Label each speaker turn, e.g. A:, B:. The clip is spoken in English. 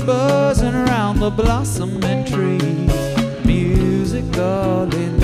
A: buzzing around the blossoming trees, music all in